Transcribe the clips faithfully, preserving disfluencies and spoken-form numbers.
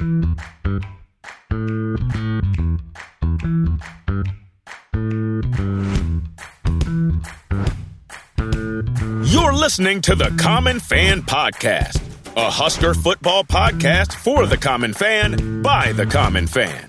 You're listening to the Common Fan Podcast, a Husker football podcast for the common fan, by the common fan.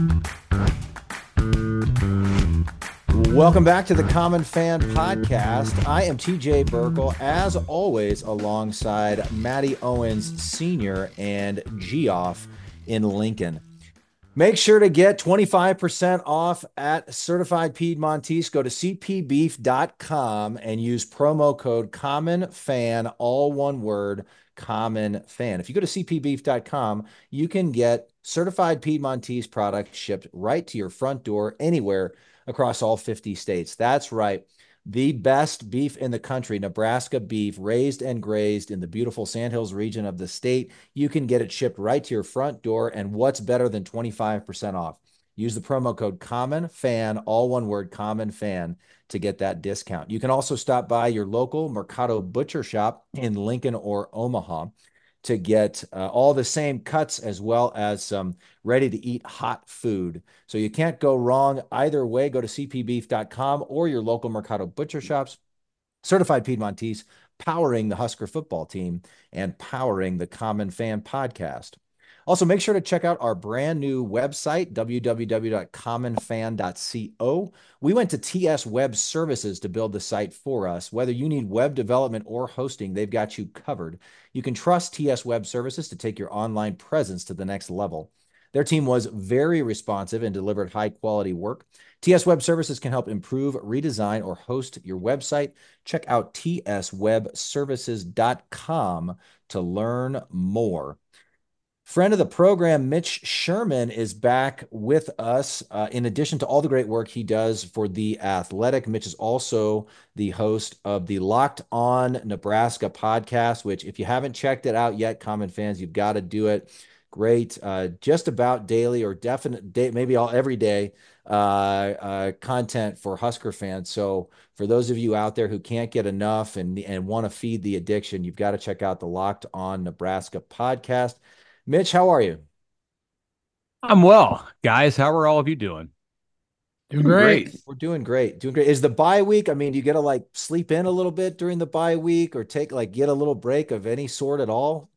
Welcome back to the Common Fan Podcast. I am T J Burkle, as always, alongside Matty Owens Senior and Geoff in Lincoln. Make sure to get twenty-five percent off at Certified Piedmontese. Go to c p beef dot com and use promo code COMMONFAN, all one word, COMMONFAN. If you go to c p beef dot com, you can get Certified Piedmontese products shipped right to your front door anywhere across all fifty states. That's right. The best beef in the country, Nebraska beef, raised and grazed in the beautiful Sandhills region of the state. You can get it shipped right to your front door. And what's better than twenty-five percent off? Use the promo code COMMONFAN, all one word, COMMONFAN, to get that discount. You can also stop by your local Mercado Butcher Shop in Lincoln or Omaha to get uh, all the same cuts as well as some ready-to-eat hot food. So you can't go wrong either way. Go to c p beef dot com or your local Mercado Butcher Shops. Certified Piedmontese, powering the Husker football team and powering the Common Fan Podcast. Also, make sure to check out our brand new website, w w w dot common fan dot co. We went to T S Web Services to build the site for us. Whether you need web development or hosting, they've got you covered. You can trust T S Web Services to take your online presence to the next level. Their team was very responsive and delivered high-quality work. T S Web Services can help improve, redesign, or host your website. Check out t s web services dot com to learn more. Friend of the program, Mitch Sherman, is back with us. Uh, in addition to all the great work he does for The Athletic, Mitch is also the host of the Locked On Nebraska podcast, which if you haven't checked it out yet, common fans, you've got to do it. Great, uh, just about daily or definite day, maybe all every day uh, uh, content for Husker fans. So for those of you out there who can't get enough and, and want to feed the addiction, you've got to check out the Locked On Nebraska podcast. Mitch, how are you? I'm well, guys. How are all of you doing? Doing great. great. We're doing great. Doing great. Is the bye week? I mean, do you get to like sleep in a little bit during the bye week or take like get a little break of any sort at all?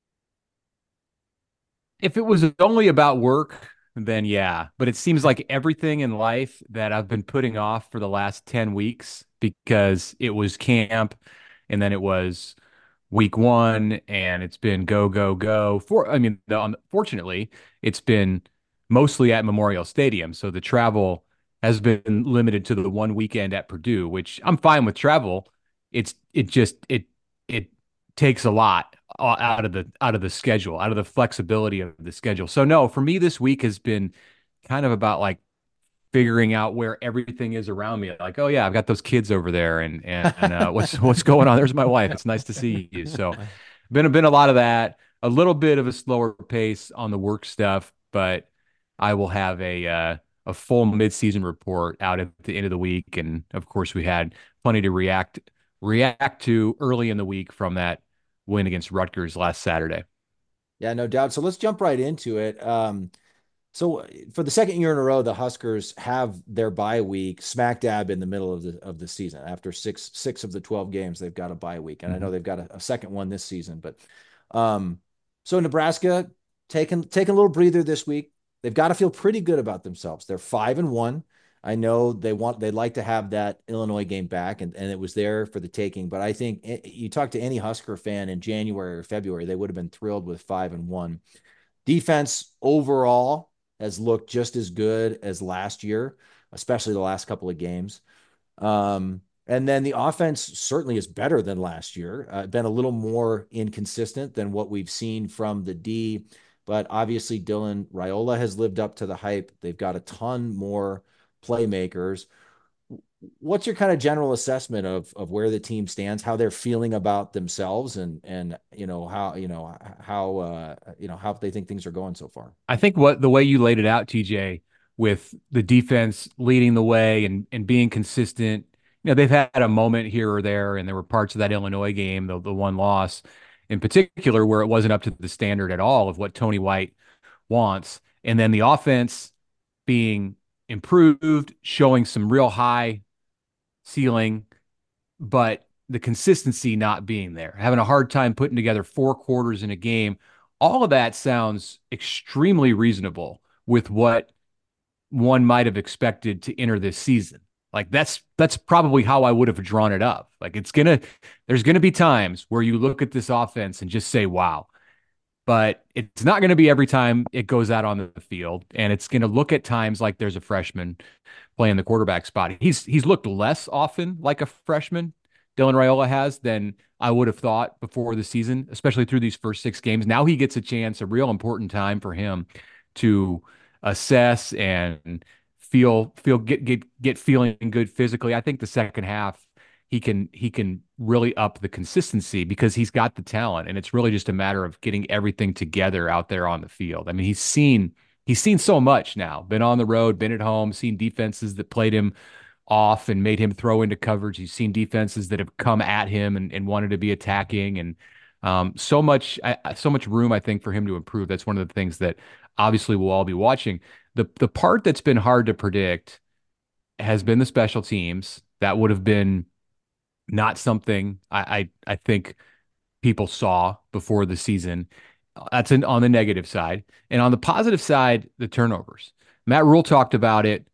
If it was only about work, then yeah. But it seems like everything in life that I've been putting off for the last ten weeks because it was camp and then it was week one and it's been go, go, go. For I mean, the, unfortunately, it's been mostly at Memorial Stadium. So the travel has been limited to the one weekend at Purdue, which I'm fine with travel. It's it just it it takes a lot out of the out of the schedule, out of the flexibility of the schedule. So no, for me, this week has been kind of about like figuring out where everything is around me. Like, oh yeah, I've got those kids over there, and and uh, what's what's going on? There's my wife. It's nice to see you. So, been been a lot of that. A little bit of a slower pace on the work stuff, but I will have a uh, a full midseason report out at the end of the week, and of course, we had plenty to react react to early in the week from that win against Rutgers last Saturday. Yeah, no doubt. So let's jump right into it. Um, So for the second year in a row, the Huskers have their bye week smack dab in the middle of the of the season. After six six of the twelve games, they've got a bye week, and mm-hmm. I know they've got a, a second one this season. But um, so Nebraska taking taking a little breather this week. They've got to feel pretty good about themselves. They're five and one. I know they want they'd like to have that Illinois game back, and, and it was there for the taking. But I think it, you talk to any Husker fan in January or February, they would have been thrilled with five and one. Defense overall has looked just as good as last year, especially the last couple of games. Um, and then the offense certainly is better than last year, uh, been a little more inconsistent than what we've seen from the D, but obviously Dylan Raiola has lived up to the hype. They've got a ton more playmakers. What's your kind of general assessment of of where the team stands, how they're feeling about themselves, and and you know how you know how uh, you know how they think things are going so far? I think what the way you laid it out, T J, with the defense leading the way and and being consistent. You know, they've had a moment here or there, and there were parts of that Illinois game, the the one loss in particular, where it wasn't up to the standard at all of what Tony White wants. And then the offense being improved, showing some real high ceiling, but the consistency not being there, having a hard time putting together four quarters in a game. All of that sounds extremely reasonable with what one might have expected to enter this season. Like that's that's probably how I would have drawn it up. Like it's gonna there's gonna be times where you look at this offense and just say, wow. But it's not going to be every time it goes out on the field. And it's going to look at times like there's a freshman playing the quarterback spot. He's he's looked less often like a freshman, Dylan Raiola has, than I would have thought before the season, especially through these first six games. Now he gets a chance, a real important time for him to assess and feel feel get get get feeling good physically. I think the second half he can he can really up the consistency because he's got the talent, and it's really just a matter of getting everything together out there on the field. I mean, he's seen he's seen so much now, been on the road, been at home, seen defenses that played him off and made him throw into coverage. He's seen defenses that have come at him and, and wanted to be attacking, and um, so much I, so much room I think for him to improve. That's one of the things that obviously we'll all be watching. The the part that's been hard to predict has been the special teams. That would have been not something I, I I think people saw before the season. That's an, on the negative side. And on the positive side, the turnovers. Matt Rule talked about it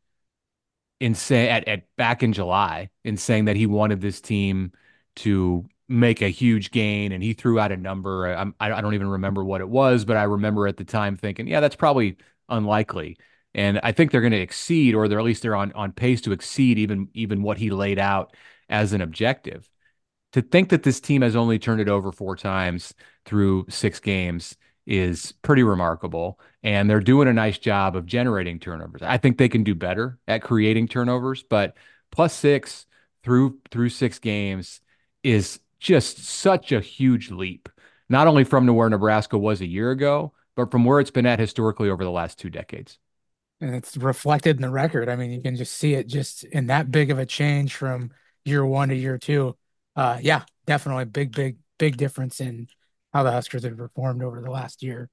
in say at, at back in July in saying that he wanted this team to make a huge gain, and he threw out a number. I, I don't even remember what it was, but I remember at the time thinking, yeah, that's probably unlikely. And I think they're going to exceed, or they're at least they're on on pace to exceed even even what he laid out as an objective. To think that this team has only turned it over four times through six games is pretty remarkable. And they're doing a nice job of generating turnovers. I think they can do better at creating turnovers, but plus six through through six games is just such a huge leap, not only from where Nebraska was a year ago, but from where it's been at historically over the last two decades. And it's reflected in the record. I mean, you can just see it just in that big of a change from year one to year two. Uh, yeah, definitely big, big, big difference in how the Huskers have performed over the last year.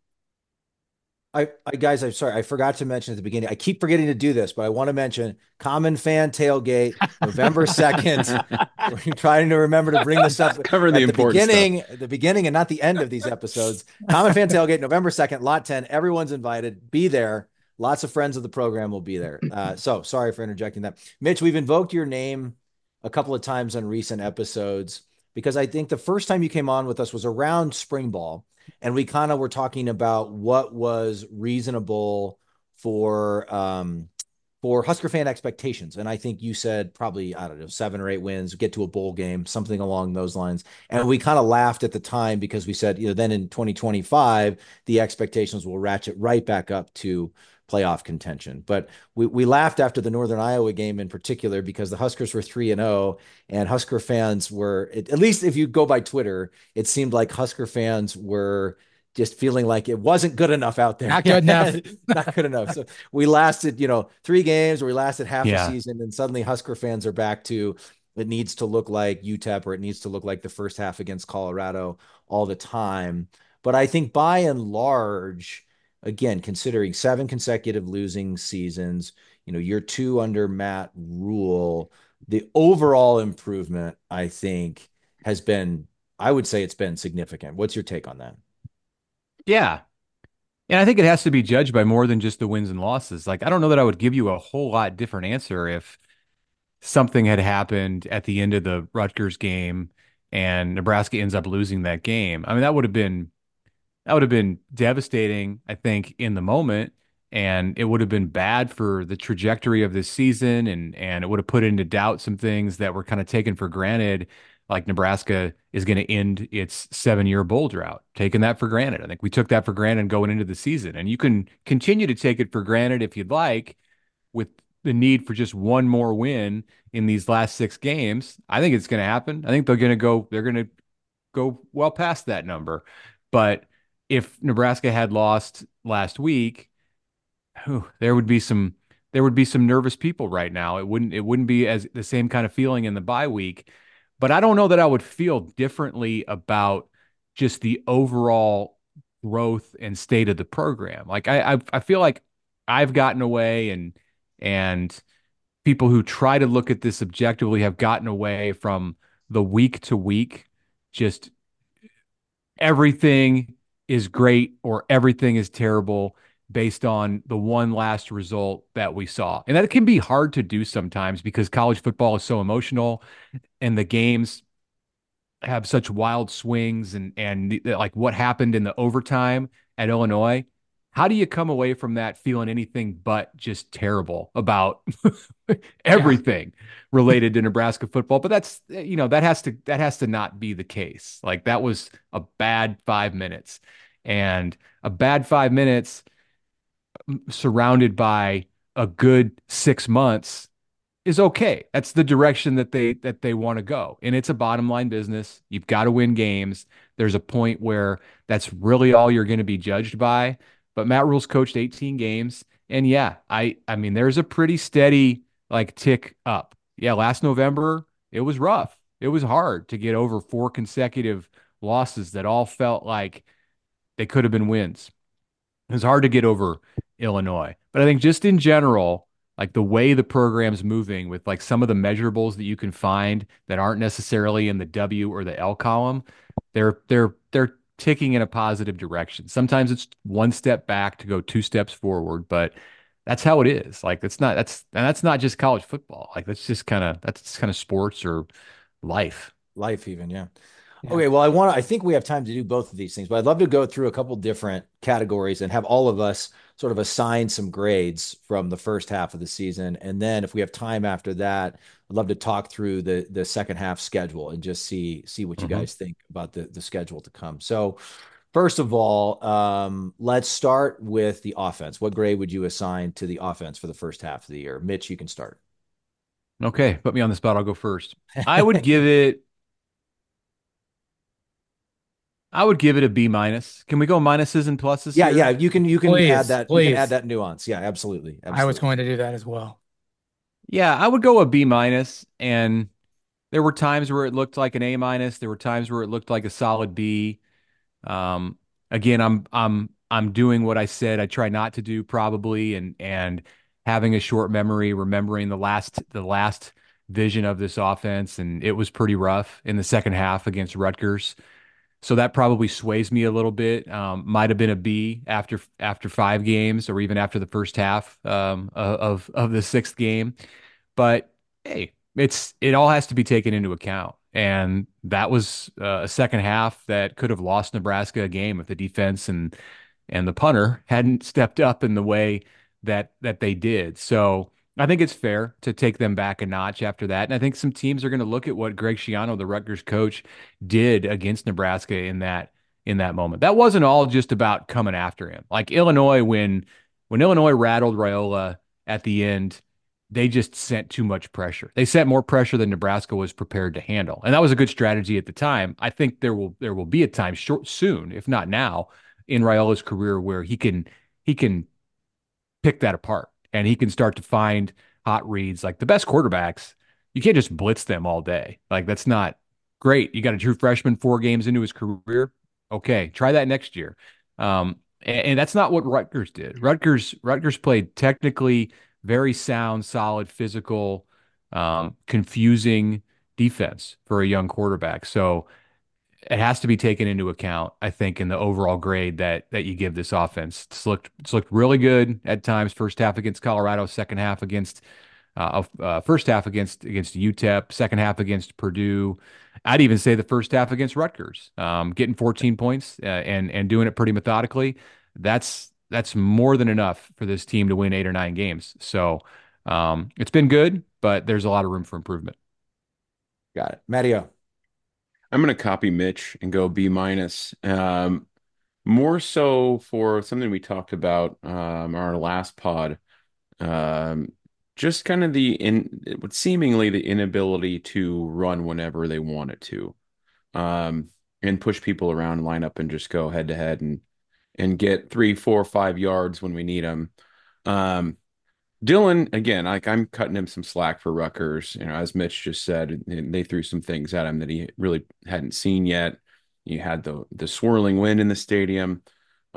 I, I guys, I'm sorry, I forgot to mention at the beginning. I keep forgetting to do this, but I want to mention Common Fan Tailgate, November second. We're trying to remember to bring this up. Cover the at the important beginning, stuff. the beginning and not the end of these episodes. Common Fan Tailgate, November second, Lot ten. Everyone's invited. Be there. Lots of friends of the program will be there. Uh, so sorry for interjecting that. Mitch, we've invoked your name a couple of times on recent episodes because I think the first time you came on with us was around spring ball. And we kind of were talking about what was reasonable for um, for Husker fan expectations. And I think you said probably, I don't know, seven or eight wins, get to a bowl game, something along those lines. And we kind of laughed at the time because we said, you know, then in twenty twenty-five, the expectations will ratchet right back up to playoff contention. But we, we laughed after the Northern Iowa game in particular because the Huskers were three and oh, and Husker fans were, at least if you go by Twitter, it seemed like Husker fans were just feeling like it wasn't good enough out there. Not good enough. Not good enough. So we lasted, you know, three games, or we lasted half Yeah. a season, and suddenly Husker fans are back to it needs to look like U T E P, or it needs to look like the first half against Colorado all the time. But I think by and large, again, considering seven consecutive losing seasons, you know, year two under Matt Rule, the overall improvement, I think, has been, I would say it's been significant. What's your take on that? Yeah. And I think it has to be judged by more than just the wins and losses. Like, I don't know that I would give you a whole lot different answer if something had happened at the end of the Rutgers game and Nebraska ends up losing that game. I mean, that would have been that would have been devastating, I think, in the moment, and it would have been bad for the trajectory of this season, and and it would have put into doubt some things that were kind of taken for granted, like Nebraska is going to end its seven-year bowl drought. Taking that for granted. I think we took that for granted going into the season, and you can continue to take it for granted if you'd like, with the need for just one more win in these last six games. I think it's going to happen. I think they're going to go. They're going to go well past that number, but if Nebraska had lost last week, whew, there would be some there would be some nervous people right now. It wouldn't it wouldn't be as the same kind of feeling in the bye week. But I don't know that I would feel differently about just the overall growth and state of the program. Like I, I, I feel like I've gotten away, and and people who try to look at this objectively have gotten away from the week to week, just everything is great or everything is terrible based on the one last result that we saw. And that can be hard to do sometimes because college football is so emotional and the games have such wild swings, and and like what happened in the overtime at Illinois. How do you come away from that feeling anything but just terrible about everything related to Nebraska football? But that's, you know, that has to that has to not be the case. Like that was a bad five minutes, and a bad five minutes surrounded by a good six months is okay. That's the direction that they that they want to go. And it's a bottom line business. You've got to win games. There's a point where that's really all you're going to be judged by. But Matt Rule's coached eighteen games. And yeah, I I mean, there's a pretty steady like tick up. Yeah, last November, it was rough. It was hard to get over four consecutive losses that all felt like they could have been wins. It was hard to get over Illinois. But I think just in general, like the way the program's moving with like some of the measurables that you can find that aren't necessarily in the W or the L column, they're they're they're ticking in a positive direction. Sometimes it's one step back to go two steps forward, but that's how it is. Like that's not that's and that's not just college football. Like that's just kind of that's kind of sports or life. Life even, yeah. Yeah. Okay, well, I want to, I think we have time to do both of these things, but I'd love to go through a couple different categories and have all of us sort of assign some grades from the first half of the season. And then if we have time after that, I'd love to talk through the the second half schedule and just see see what you Mhm. guys think about the the schedule to come. So first of all, um, let's start with the offense. What grade would you assign to the offense for the first half of the year? Mitch, you can start. Okay, put me on the spot. I'll go first. I would give it I would give it a B minus. Can we go minuses and pluses Yeah, here? yeah, you can you can Please, add that you can add please. that nuance. Yeah, absolutely. I was Absolutely. going to do that as well. Yeah, I would go a B minus. And there were times where it looked like an A minus. There were times where it looked like a solid B. Um, again, I'm I'm I'm doing what I said I try not to do probably, and and having a short memory, remembering the last the last vision of this offense, and it was pretty rough in the second half against Rutgers. So that probably sways me a little bit. Um, might have been a B after after five games, or even after the first half um, of of the sixth game. But hey, it's it all has to be taken into account. And that was uh, a second half that could have lost Nebraska a game if the defense and and the punter hadn't stepped up in the way that that they did. So I think it's fair to take them back a notch after that. And I think some teams are going to look at what Greg Schiano, the Rutgers coach, did against Nebraska in that in that moment. That wasn't all just about coming after him. Like Illinois, when when Illinois rattled Raiola at the end, they just sent too much pressure. They sent more pressure than Nebraska was prepared to handle. And that was a good strategy at the time. I think there will there will be a time short soon, if not now, in Raiola's career where he can he can pick that apart and he can start to find hot reads. Like the best quarterbacks, you can't just blitz them all day. Like that's not great. You got a true freshman four games into his career. Okay, try that next year. Um, and, and that's not what Rutgers did. Rutgers Rutgers played technically very sound, solid, physical, um, confusing defense for a young quarterback. So it has to be taken into account, I think, in the overall grade that that you give this offense. It's looked it's looked really good at times. First half against Colorado, second half against uh, uh, first half against against U T E P, second half against Purdue. I'd even say the first half against Rutgers, um, getting fourteen points uh, and and doing it pretty methodically. That's that's more than enough for this team to win eight or nine games. So um, it's been good, but there's a lot of room for improvement. Got it. Matteo. I'm going to copy Mitch and go B minus. Um, more so for something we talked about um, our last pod. Um, just kind of the in seemingly the inability to run whenever they want it to, um, and push people around, line up, and just go head to head and and get three, four, five yards when we need them. Um, Dylan, again, like I'm cutting him some slack for Rutgers. You know, as Mitch just said, and they threw some things at him that he really hadn't seen yet. You had the the swirling wind in the stadium.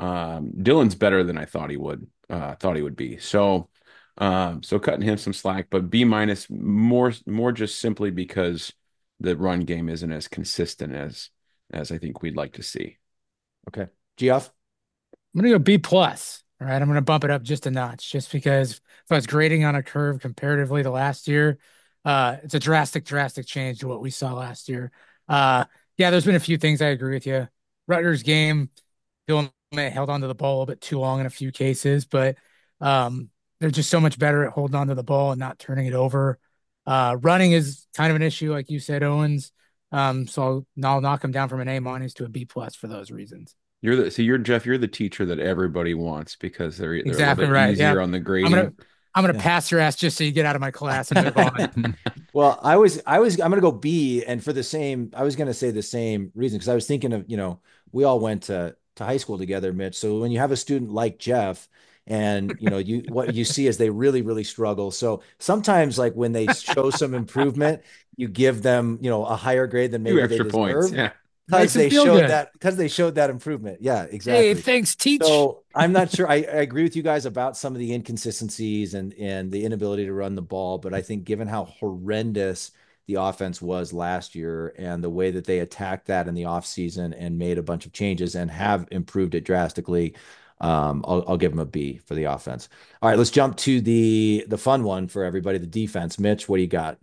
Um, Dylan's better than I thought he would, uh, thought he would be. So, um, so cutting him some slack, but B minus more, more just simply because the run game isn't as consistent as, as I think we'd like to see. Okay. Geoff? I'm gonna go B plus. All right, I'm gonna bump it up just a notch, just because if I was grading on a curve comparatively to last year, uh, it's a drastic, drastic change to what we saw last year. Uh, yeah, there's been a few things I agree with you. Rutgers game, Dylan held onto the ball a bit too long in a few cases, but um, they're just so much better at holding onto the ball and not turning it over. Uh, running is kind of an issue, like you said, Owens. Um, so I'll, I'll knock him down from an A minus to a B plus for those reasons. You're the so you're Jeff. You're the teacher that everybody wants because they're they're a little Exactly bit right. easier Yeah. on the I'm grading. gonna I'm gonna Yeah. pass your ass just so you get out of my class and move on. Well, I was, I was, I'm going to go B, and for the same, I was going to say the same reason because I was thinking of, you know, we all went to to high school together, Mitch. So when you have a student like Jeff, and you know, you what you see is they really, really struggle. So sometimes, like when they show some improvement, you give them, you know, a higher grade than Two maybe they extra points. deserve Yeah. because Makes them they feel showed good. that because they showed that improvement. Yeah, Hey, exactly. thanks, teach. So I'm not sure. I, I agree with you guys about some of the inconsistencies and and the inability to run the ball, but I think given how horrendous the offense was last year and the way that they attacked that in the offseason and made a bunch of changes and have improved it drastically, um, I'll, I'll give them a B for the offense. All right, let's jump to the the fun one for everybody, the defense. Mitch, what do you got?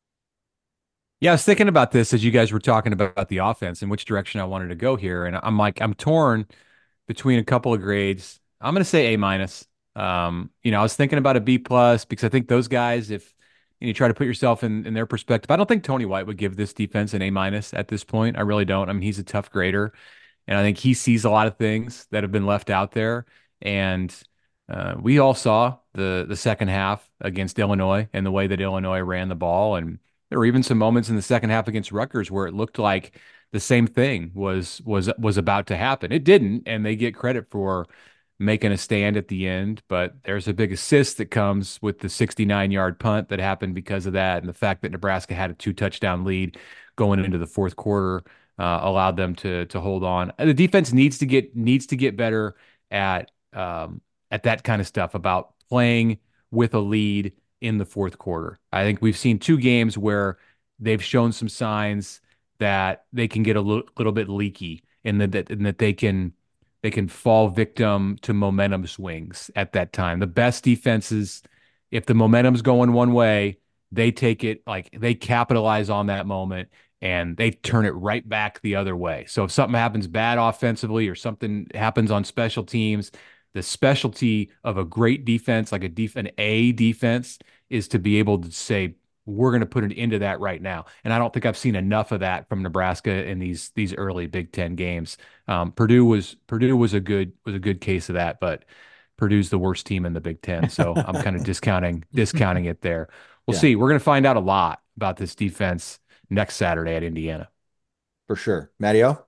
Yeah, I was thinking about this as you guys were talking about the offense and which direction I wanted to go here. And I'm like, I'm torn between a couple of grades. I'm going to say A minus. Um, you know, I was thinking about a B plus because I think those guys, if you, know, you try to put yourself in, in their perspective, I don't think Tony White would give this defense an A minus at this point. I really don't. I mean, he's a tough grader, and I think he sees a lot of things that have been left out there. And uh, we all saw the the second half against Illinois and the way that Illinois ran the ball, and there were even some moments in the second half against Rutgers where it looked like the same thing was was was about to happen. It didn't, and they get credit for making a stand at the end. But there's a big assist that comes with the sixty-nine yard punt that happened because of that, and the fact that Nebraska had a two touchdown lead going into the fourth quarter uh, allowed them to to hold on. The defense needs to get needs to get better at um, at that kind of stuff about playing with a lead in the fourth quarter. I think we've seen two games where they've shown some signs that they can get a little, little bit leaky and that, that and that they can they can fall victim to momentum swings at that time. The best defenses, if the momentum's going one way, they take it like they capitalize on that moment and they turn it right back the other way. So if something happens bad offensively or something happens on special teams, the specialty of a great defense, like a def an A defense, is to be able to say, we're going to put an end to that right now. And I don't think I've seen enough of that from Nebraska in these these early Big Ten games. Um, Purdue was Purdue was a good was a good case of that, but Purdue's the worst team in the Big Ten, so I'm kind of discounting discounting it there. We'll Yeah, see. We're going to find out a lot about this defense next Saturday at Indiana. for sure. Matteo?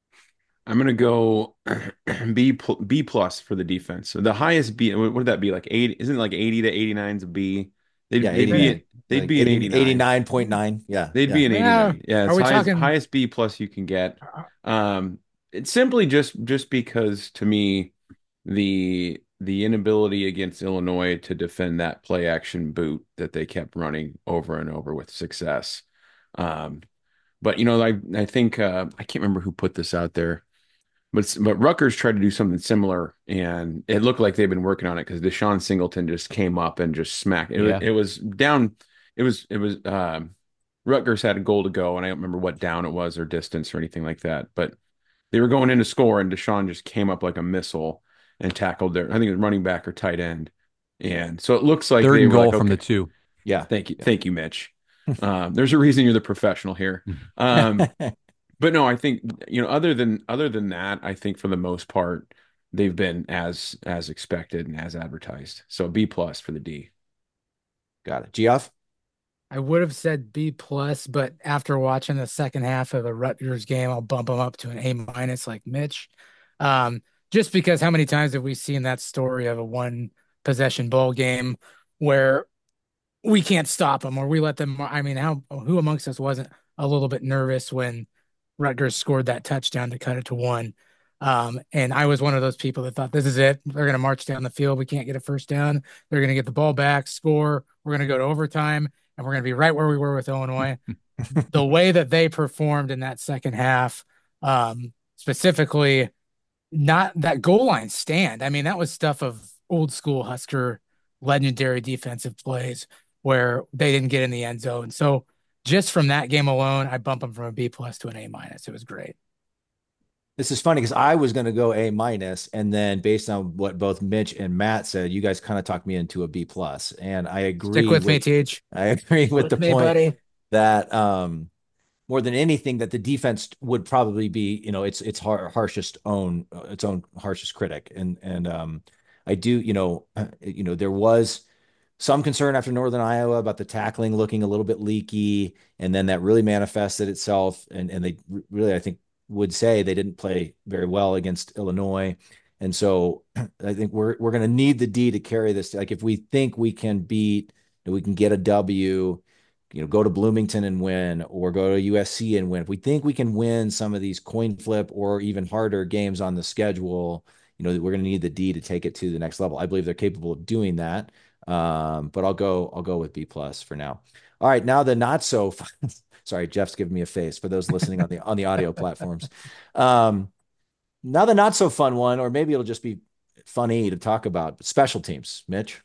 I'm gonna go B pl- B plus for the defense. So the highest B, what would that be? Like eight? Isn't it like eighty to eighty-nine is a B? They'd Yeah, they'd be eighty-nine. at, they'd Like be an eighty, eighty-nine. eighty-nine point nine. Yeah, They'd yeah. be an Yeah. eighty-nine. Yeah, Are it's we highest talking? highest B plus you can get. uh, Um, it's simply just just because to me the the inability against Illinois to defend that play action boot that they kept running over and over with success. Um, but you know, I I think uh, I can't remember who put this out there. But but Rutgers tried to do something similar, and it looked like they've been working on it because Deshaun Singleton just came up and just smacked it. Yeah. It was down. It was it was um, Rutgers had a goal to go, and I don't remember what down it was or distance or anything like that. But they were going in to score, and Deshaun just came up like a missile and tackled their, I think it was running back or tight end. And so it looks like Third they and were goal like, from the okay, two. Yeah. thank you, thank you, Mitch. Um, there's a reason you're the professional here. Um, but no, I think, you know, other than other than that, I think for the most part, they've been as as expected and as advertised. So B plus for the D. Got it. Geoff? I would have said B plus, but after watching the second half of the Rutgers game, I'll bump them up to an A minus like Mitch. Um, just because how many times have we seen that story of a one possession ball game where we can't stop them or we let them? I mean, how who amongst us wasn't a little bit nervous when Rutgers scored that touchdown to cut it to one? Um, and I was one of those people that thought this is it. They're going to march down the field. We can't get a first down. They're going to get the ball back, score. We're going to go to overtime, and we're going to be right where we were with Illinois. The way that they performed in that second half, um, specifically, not that goal line stand. I mean, that was stuff of old school Husker legendary defensive plays where they didn't get in the end zone. So just from that game alone, I bump them from a B plus to an A minus. It was great. This is funny because I was going to go A minus, and then based on what both Mitch and Matt said, you guys kind of talked me into a B plus, and I agree. Stick with, with me, Teach. I agree with, with the me, point buddy. that um, more than anything, that the defense would probably be, you know, its its har- harshest own its own harshest critic, and and um, I do, you know, you know, there was some concern after Northern Iowa about the tackling looking a little bit leaky, and then that really manifested itself, and and they really, I think, would say they didn't play very well against Illinois. And so I think we're we're going to need the D to carry this. Like if we think we can beat, we can get a W, you know, go to Bloomington and win, or go to U S C and win. If we think we can win some of these coin flip or even harder games on the schedule, you know, we're going to need the D to take it to the next level. I believe they're capable of doing that. Um, but I'll go I'll go with B plus for now. All right, now the not so fun. Sorry, Jeff's giving me a face for those listening on the on the audio platforms. Um, now the not so fun one, or maybe it'll just be funny to talk about special teams. Mitch?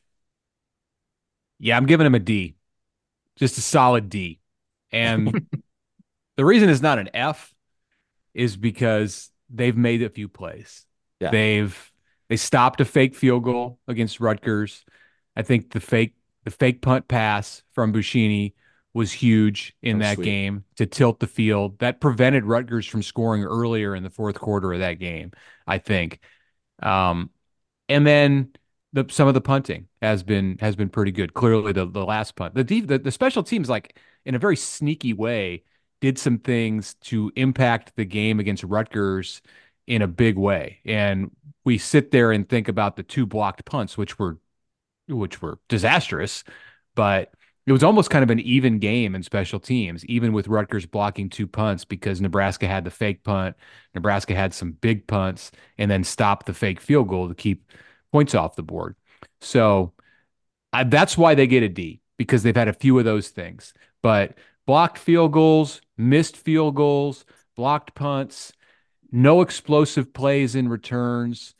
Yeah, I'm giving him a D, just a solid D. And the reason it's not an F is because they've made a few plays. Yeah. They've they stopped a fake field goal against Rutgers. I think the fake the fake punt pass from Buschini was huge in That was that sweet. game to tilt the field. That prevented Rutgers from scoring earlier in the fourth quarter of that game, I think. Um, and then the some of the punting has been has been pretty good. Clearly, the the last punt, the the, the special teams, like in a very sneaky way, did some things to impact the game against Rutgers in a big way. And we sit there and think about the two blocked punts, which were which were disastrous, but it was almost kind of an even game in special teams, even with Rutgers blocking two punts, because Nebraska had the fake punt, Nebraska had some big punts, and then stopped the fake field goal to keep points off the board. So I, that's why they get a D, because they've had a few of those things. But blocked field goals, missed field goals, blocked punts, no explosive plays in returns,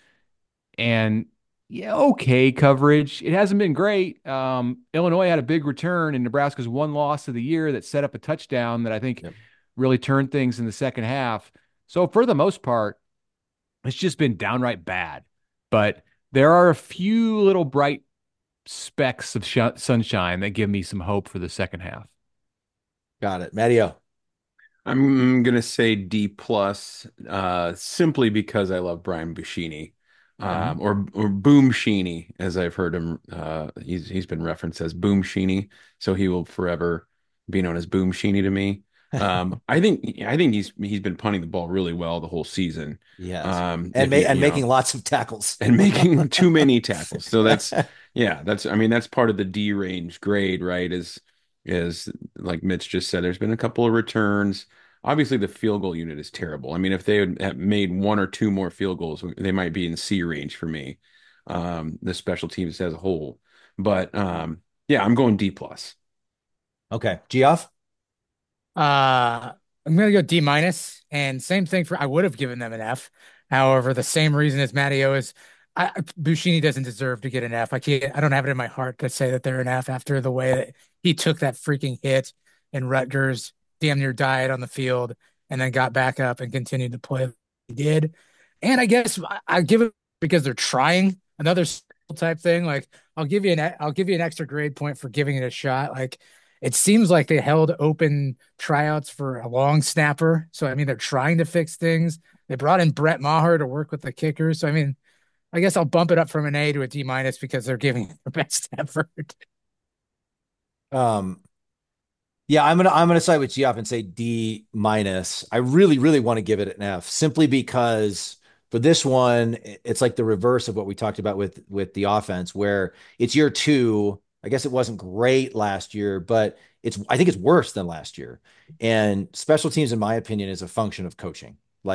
and yeah, okay coverage. It hasn't been great. Um, Illinois had a big return in Nebraska's one loss of the year that set up a touchdown that I think Yep. really turned things in the second half. So for the most part, it's just been downright bad. But there are a few little bright specks of sh- sunshine that give me some hope for the second half. Got it. Matteo? I'm gonna say D plus, uh, simply because I love Brian Buschini, um, or or Boom Sheeny, as I've heard him. Uh, he's he's been referenced as Boom Sheeny, so he will forever be known as Boom Sheeny to me. Um, I think I think he's he's been punting the ball really well the whole season. Yes. Um, and if ma- you- and you know, making lots of tackles. and making too many tackles. So that's yeah, that's I mean that's part of the D range grade, right? Is is like Mitch just said, there's been a couple of returns. Obviously, the field goal unit is terrible. I mean, if they had have made one or two more field goals, they might be in C range for me. Um, the special teams as a whole, but um, yeah, I'm going D plus. Okay. Geoff? Uh, I'm gonna go D minus, and same thing for I would have given them an F. However, the same reason as Matteo is, I, Buschini doesn't deserve to get an F. I can't. I don't have it in my heart to say that they're an F after the way that he took that freaking hit and Rutgers damn near died on the field and then got back up and continued to play like he did. And I guess I, I give it because they're trying another type thing. Like I'll give you an I'll give you an extra grade point for giving it a shot. Like it seems like they held open tryouts for a long snapper. So, I mean, they're trying to fix things. They brought in Brett Maher to work with the kickers. So, I mean, I guess I'll bump it up from an A to a D minus because they're giving their best effort. Um, yeah, I'm gonna I'm gonna side with Geoff and say D minus. I really, really want to give it an F simply because for this one, it's like the reverse of what we talked about with with the offense, where it's year two. I guess it wasn't great last year, but it's I think it's worse than last year. And special teams, in my opinion, is a function of coaching. Like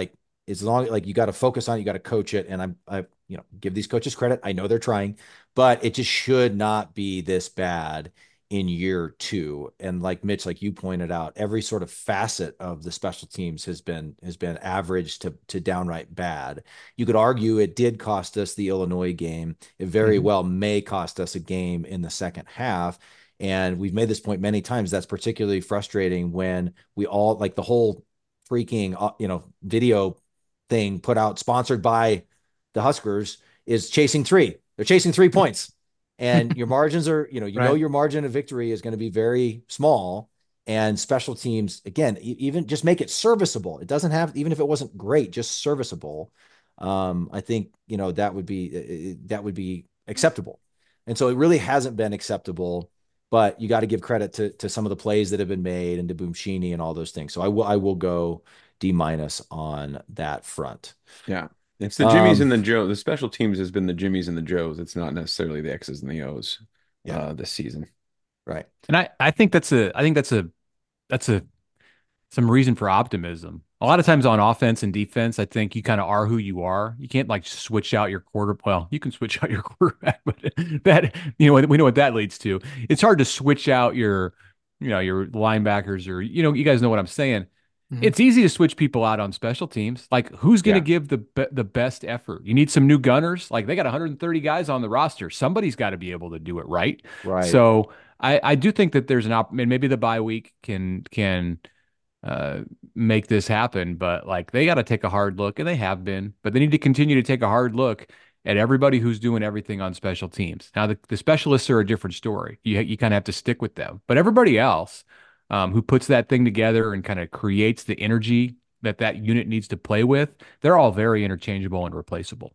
as long like you got to focus on it, you got to coach it. And I'm, I, you know, give these coaches credit. I know they're trying, but it just should not be this bad in year two. And like Mitch, like you pointed out, every sort of facet of the special teams has been has been average to to downright bad. You could argue it did cost us the Illinois game. It very Mhm. well may cost us a game in the second half. And we've made this point many times. That's particularly frustrating when we all like the whole freaking uh, you know video thing put out sponsored by the Huskers is chasing three. They're chasing three points. And your margins are, you know, you know, Right. your margin of victory is going to be very small. And special teams, again, e- even just make it serviceable. It doesn't have, even if it wasn't great, just serviceable. Um, I think, you know, that would be, uh, that would be acceptable. And so it really hasn't been acceptable, but you got to give credit to, to some of the plays that have been made and to Boomshini and all those things. So I will, I will go D minus on that front. Yeah. It's the Jimmies Um, and the Joe. The special teams has been the Jimmies and the Joes. It's not necessarily the X's and the O's yeah, uh, this season. right. And I, I think that's a I think that's a that's a some reason for optimism. A lot of times on offense and defense, I think you kind of are who you are. You can't like switch out your quarter. Well, you can switch out your quarterback, but that, you know, we know what that leads to. It's hard to switch out your, you know, your linebackers or, you know, you guys know what I'm saying. Mhm. It's easy to switch people out on special teams. Like, who's going to Yeah. give the be- the best effort? You need some new gunners. Like, they got one hundred thirty guys on the roster. Somebody's got to be able to do it right. Right. So I I do think that there's an op. And maybe the bye week can can uh, make this happen. But like, they got to take a hard look, and they have been. But they need to continue to take a hard look at everybody who's doing everything on special teams. Now, the, the specialists are a different story. You you kind of have to stick with them. But everybody else, um, who puts that thing together and kind of creates the energy that that unit needs to play with, they're all very interchangeable and replaceable.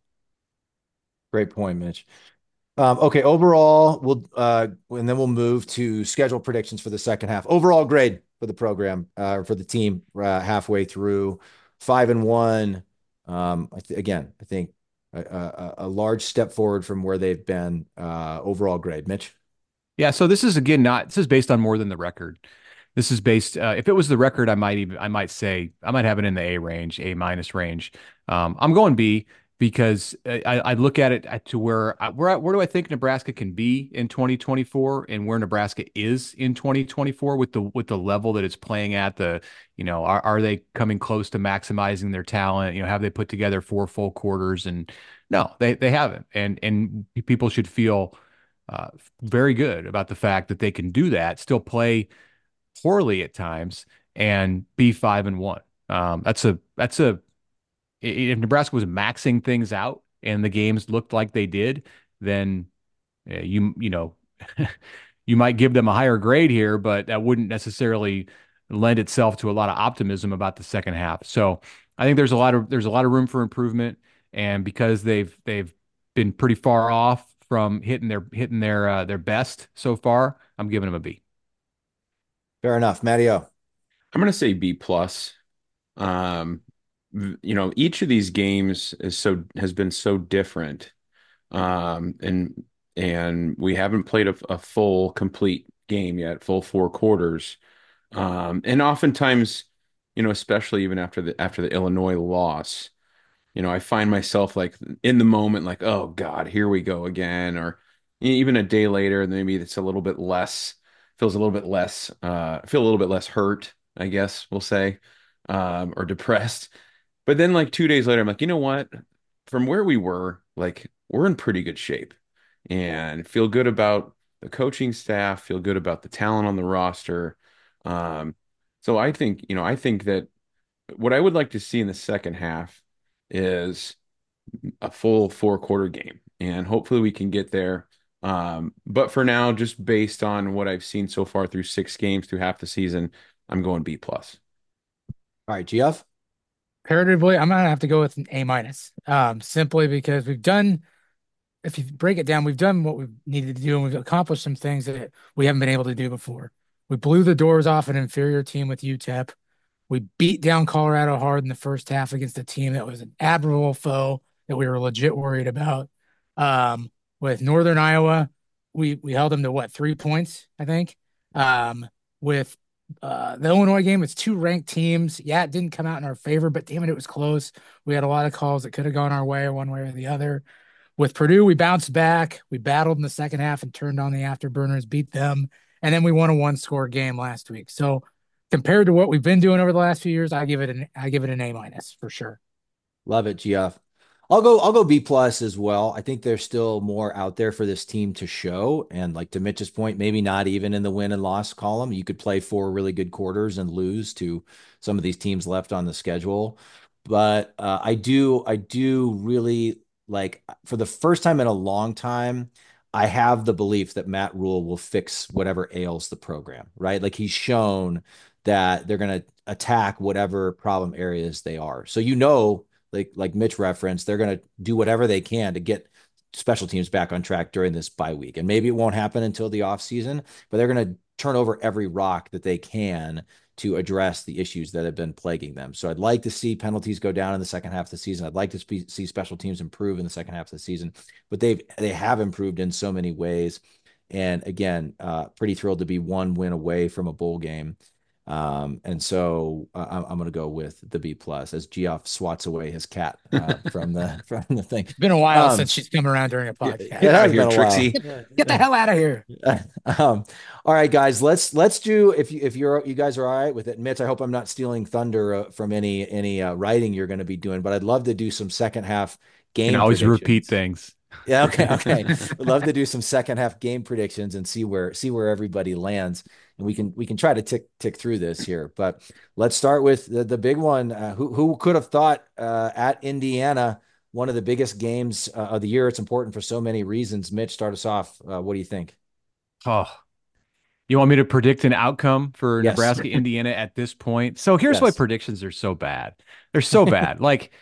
Great point, Mitch. Um, okay, overall, we'll uh, and then we'll move to schedule predictions for the second half. Overall grade for the program, uh, for the team, uh, halfway through, five and one. Um, I th again, I think a, a, a large step forward from where they've been. Uh, overall grade, Mitch. Yeah, so this is again not this is based on more than the record. This is based uh, if it was the record, I might even I might say I might have it in the A range, A minus range. Um, I'm going B because I, I look at it at- to where I- where I- where do I think Nebraska can be in twenty twenty-four and where Nebraska is in twenty twenty-four with the with the level that it's playing at. The you know are are they coming close to maximizing their talent? You know, have they put together four full quarters? And no, they they haven't. And and people should feel uh, very good about the fact that they can do that, still play poorly at times, and be five and one. Um, that's a that's a if Nebraska was maxing things out and the games looked like they did, then uh, you you know you might give them a higher grade here, but that wouldn't necessarily lend itself to a lot of optimism about the second half. So I think there's a lot of there's a lot of room for improvement, and because they've they've been pretty far off from hitting their hitting their uh, their best so far, I'm giving them a B. Fair enough, Mattio. I'm going to say B plus. Um, v- you know, each of these games is so has been so different. Um, and and we haven't played a, a full complete game yet, full four quarters. Um, and oftentimes, you know, especially even after the after the Illinois loss, you know, I find myself like in the moment, like, oh God, here we go again. Or e- even a day later, maybe it's a little bit less, feels a little bit less, uh, feel a little bit less hurt, I guess we'll say, um, or depressed. But then like two days later, I'm like, you know what? From where we were, like we're in pretty good shape and feel good about the coaching staff, feel good about the talent on the roster. Um, so I think, you know, I think that what I would like to see in the second half is a full four quarter game, and hopefully we can get there. Um, but for now, just based on what I've seen so far through six games through half the season, I'm going B plus. All right, Geoff. Comparatively, I'm gonna have to go with an A minus. Um, simply because we've done, if you break it down, we've done what we've needed to do, and we've accomplished some things that we haven't been able to do before. We blew the doors off an inferior team with U T E P. We beat down Colorado hard in the first half against a team that was an admirable foe that we were legit worried about. Um, with Northern Iowa, we we held them to what, three points, I think. Um, with Uh, the Illinois game, it's two ranked teams. Yeah, it didn't come out in our favor, but damn it, it was close. We had a lot of calls that could have gone our way, one way or the other. With Purdue, we bounced back. We battled in the second half and turned on the afterburners, beat them, and then we won a one-score game last week. So compared to what we've been doing over the last few years, I give it an I give it an A minus for sure. Love it, G F. I'll go I'll go B plus as well. I think there's still more out there for this team to show. And like to Mitch's point, maybe not even in the win and loss column. You could play four really good quarters and lose to some of these teams left on the schedule. But uh, I do I do really like for the first time in a long time, I have the belief that Matt Rule will fix whatever ails the program, right? Like he's shown that they're going to attack whatever problem areas they are. So you know like like Mitch referenced, they're going to do whatever they can to get special teams back on track during this bye week. And maybe it won't happen until the offseason, but they're going to turn over every rock that they can to address the issues that have been plaguing them. So I'd like to see penalties go down in the second half of the season. I'd like to spe- see special teams improve in the second half of the season, but they've they have improved in so many ways. And again, uh, pretty thrilled to be one win away from a bowl game. Um, and so uh, I'm, I'm going to go with the B plus as Geoff swats away his cat uh, from the from the thing. It's been a while Um, since she's come around during a podcast. It Get out has of here, been a while. Trixie. Get the hell out of here. Um, all right, guys, let's let's do if you if you're you guys are all right with it. Mitch, I hope I'm not stealing thunder uh, from any any uh, writing you're going to be doing, but I'd love to do some second half You game. can always repeat predictions. things. Yeah, okay, okay. I'd love to do some second half game predictions and see where see where everybody lands, and we can we can try to tick tick through this here. But let's start with the, the big one. Uh, who who could have thought uh, at Indiana, one of the biggest games uh, of the year? It's important for so many reasons. Mitch, start us off. Uh, what do you think? Oh, you want me to predict an outcome for Yes. Nebraska, Indiana at this point? So here's why Yes. predictions are so bad. They're so bad. Like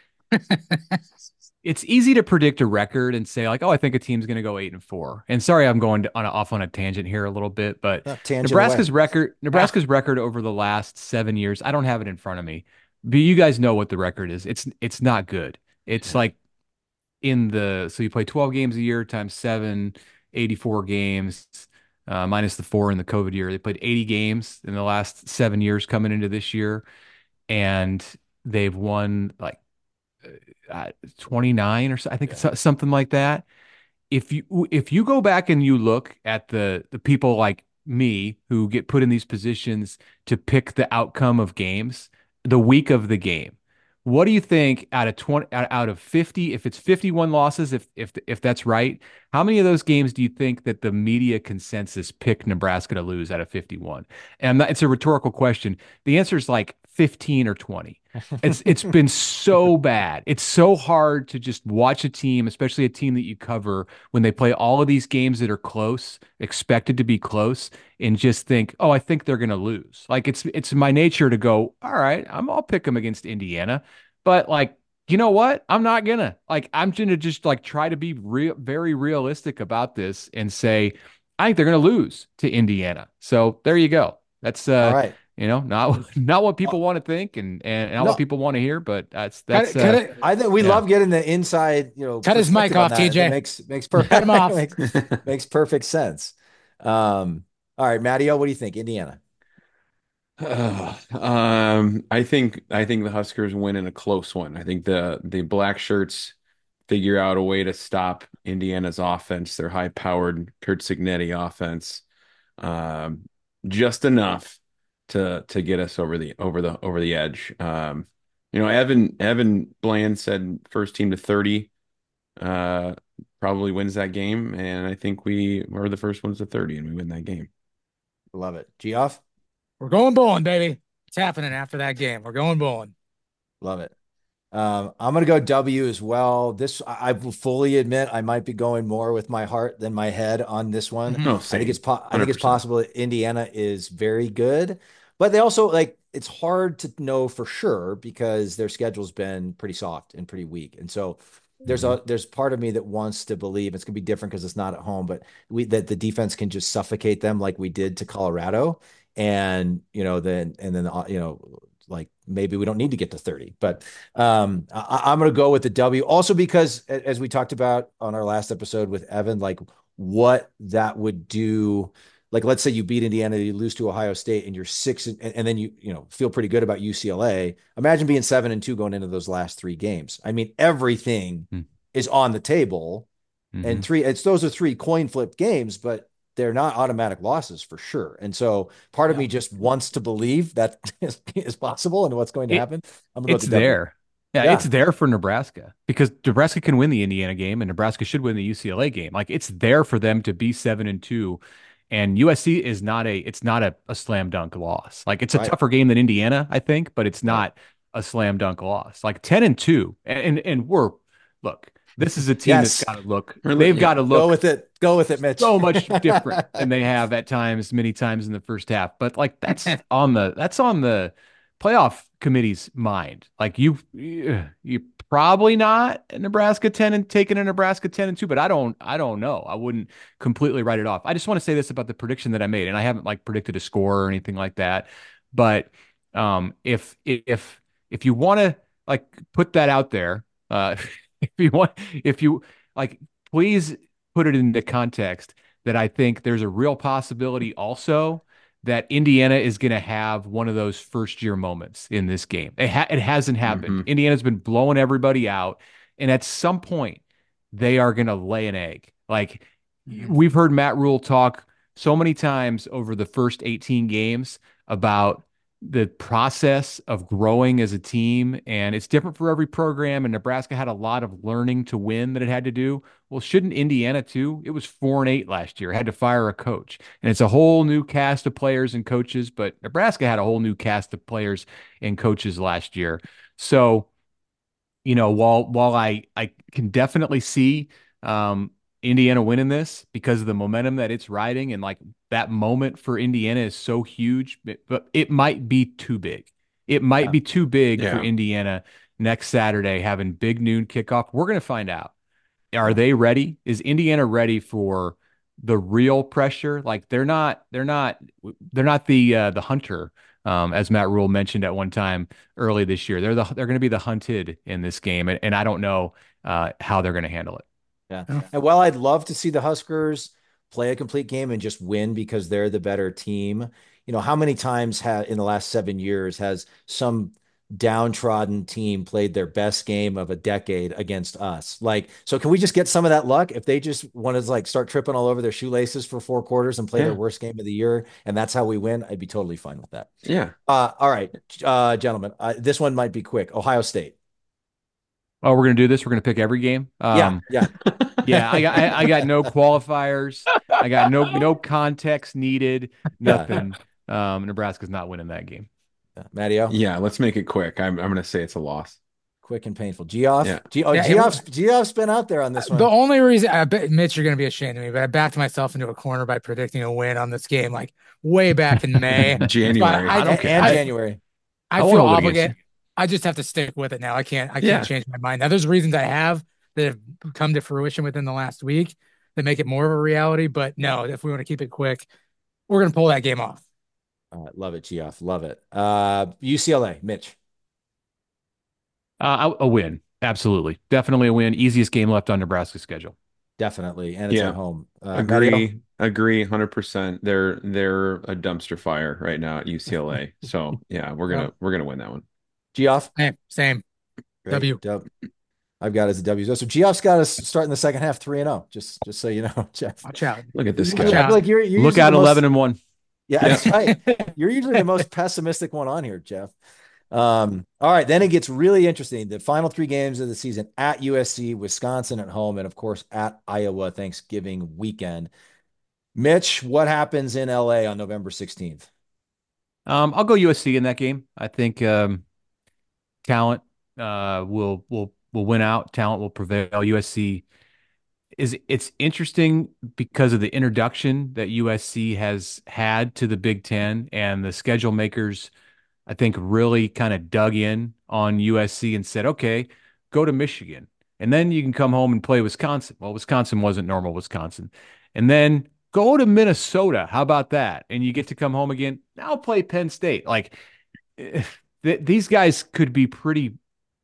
it's easy to predict a record and say like, oh, I think a team's going to go eight and four. And sorry, I'm going to, on a, off on a tangent here a little bit, but Uh, tangent Nebraska's away. record, Nebraska's record over the last seven years, I don't have it in front of me, but you guys know what the record is. It's it's not good. It's like in the so you play twelve games a year times seven, eighty-four games, uh, minus the four in the COVID year. They played eighty games in the last seven years coming into this year, and they've won like uh, twenty-nine or so, I think it's something like that. If you if you go back and you look at the the people like me who get put in these positions to pick the outcome of games, the week of the game, what do you think out of twenty out out of fifty, if it's fifty-one losses, if if if that's right, how many of those games do you think that the media consensus picked Nebraska to lose out of fifty-one? And I'm not, it's a rhetorical question. The answer is like fifteen or twenty. It's it's been so bad. It's so hard to just watch a team, especially a team that you cover, when they play all of these games that are close, expected to be close, and just think, oh, I think they're going to lose. Like it's it's my nature to go, all right, I'm I'll pick them against Indiana, but like you know what? I'm not gonna like I'm gonna just like try to be real, very realistic about this and say I think they're gonna lose to Indiana. So there you go. That's uh, All right. you know, not not what people want to think and and not No. what people want to hear, but that's Cut that's it, cut uh, it. I think we Yeah. love getting the inside, you know, Cut his mic perspective on off, that. T J. It makes makes perfect Cut him off. makes, makes perfect sense. Um, all right, Matty O, what do you think? Indiana. Uh, um, I think I think the Huskers win in a close one. I think the the black shirts figure out a way to stop Indiana's offense, their high-powered Kurt Cignetti offense, um, just enough to to get us over the over the over the edge. Um, you know, Evan Evan Bland said first team to thirty uh, probably wins that game, and I think we were the first ones to thirty, and we win that game. Love it. Geoff? We're going bowling, baby. It's happening after that game. We're going bowling. Love it. Um, I'm going to go W as well. This, I, I will fully admit, I might be going more with my heart than my head on this one. Mhm. No, I think same. it's po- I think it's one hundred percent. possible that Indiana is very good, but they also like it's hard to know for sure because their schedule's been pretty soft and pretty weak, and so there's a there's part of me that wants to believe it's going to be different because it's not at home, but we that the defense can just suffocate them like we did to Colorado, and you know then and then uh, you know like maybe we don't need to get to thirty, but um, I, I'm going to go with the W also because a- as we talked about on our last episode with Evan, like what that would do like let's say you beat Indiana, you lose to Ohio State, and you're six, and, and then you you know feel pretty good about U C L A. Imagine being seven and two going into those last three games. I mean, everything Hmm. is on the table, and Mhm. three. It's those are three coin flip games, but they're not automatic losses for sure. And so part of Yeah. me just wants to believe that is, is possible and what's going to It happen. I'm going to go it's with the W. there. Yeah, Yeah. it's there for Nebraska because Nebraska can win the Indiana game and Nebraska should win the U C L A game. Like it's there for them to be seven and two. And U S C is not a it's not a, a slam dunk loss. Like it's a Right. tougher game than Indiana, I think, but it's Right. not a slam dunk loss. Like ten and two. And and, and we're look, this is a team Yes. that's got to look, Really? they've Yeah. got to Go look with it. Go with it, Mitch. so much different than they have at times, many times in the first half. But like that's on the that's on the playoff committee's mind. Like you, you, you probably not Nebraska ten and taking a Nebraska ten and two, but I don't, I don't know. I wouldn't completely write it off. I just want to say this about the prediction that I made, and I haven't like predicted a score or anything like that. But um, if if if you want to like put that out there, uh, if you want, if you like, please put it into context that I think there's a real possibility also that Indiana is going to have one of those first year moments in this game. It, ha- it hasn't happened. Mhm. Indiana's been blowing everybody out. And at some point, they are going to lay an egg. Like we've heard Matt Rule talk so many times over the first eighteen games about the process of growing as a team. And it's different for every program. And Nebraska had a lot of learning to win that it had to do. Well, shouldn't Indiana too? It was four and eight last year. Had to fire a coach, and it's a whole new cast of players and coaches. But Nebraska had a whole new cast of players and coaches last year. So, you know, while while I I can definitely see um, Indiana winning this because of the momentum that it's riding, and like that moment for Indiana is so huge, but, but it might be too big. It might Yeah. be too big for Yeah. Indiana next Saturday having big noon kickoff. We're going to find out. Are Yeah. they ready? Is Indiana ready for the real pressure? Like they're not, they're not, they're not the uh, the hunter, um, as Matt Rule mentioned at one time early this year. They're the they're going to be the hunted in this game, and, and I don't know uh, how they're going to handle it. Yeah. Yeah. And while I'd love to see the Huskers play a complete game and just win because they're the better team, you know, how many times have in the last seven years has some downtrodden team played their best game of a decade against us? Like, so can we just get some of that luck if they just want to like start tripping all over their shoelaces for four quarters and play their Yeah. worst game of the year, and that's how we win? I'd be totally fine with that. Yeah. Uh, all right, uh, gentlemen, uh, this one might be quick. Ohio State. Oh, we're going to do this. We're going to pick every game. Um, Yeah, yeah. yeah. I got I, I got no qualifiers. I got no no context needed. Yeah. Nothing. Um, Nebraska's not winning that game. Yeah. Matteo, Yeah. Let's make it quick. I'm I'm gonna say it's a loss. quick and painful. Geoff, Yeah. Ge- oh, Yeah, it Geoff's, Geoff's been out there on this one. The only reason I bet Mitch, you're going to be ashamed of me, but I backed myself into a corner by predicting a win on this game like way back in May. January. But I, I don't and, care. and I, January. I I feel wanna win against obligated. you. I just have to stick with it now. I can't. I can't Yeah. change my mind. Now, there's reasons I have that have come to fruition within the last week that make it more of a reality. But no, if we want to keep it quick, we're going to pull that game off. All right, love it, Geoff. Love it. Uh, U C L A, Mitch. Uh, a a win. Absolutely. Definitely a win. Easiest game left on Nebraska's schedule. Definitely. And it's Yeah. at home. Uh, Matteo? Agree. Agree. one hundred percent. They're they're a dumpster fire right now at U C L A. So yeah, we're gonna we're gonna win that one. Geoff? Same. Same. Great. W. Dub. I've got it as a W. So Geoff's got us starting the second half three and oh. Just just so you know, Jeff. Watch out. Look at this I guy. feel out. like you're, you're Look usually out the most- eleven and one. Yeah, that's right. You're usually the most pessimistic one on here, Jeff. Um, all right, then it gets really interesting. The final three games of the season at U S C, Wisconsin at home, and of course at Iowa Thanksgiving weekend. Mitch, what happens in L A on November sixteenth? Um, I'll go U S C in that game. I think um, talent uh, will will will win out. Talent will prevail. U S C is it's interesting because of the introduction that U S C has had to the Big Ten, and the schedule makers, I think, really kind of dug in on U S C and said, okay, go to Michigan, and then you can come home and play Wisconsin. Well, Wisconsin wasn't normal Wisconsin. And then go to Minnesota. How about that? And you get to come home again. Now play Penn State. Like th- these guys could be pretty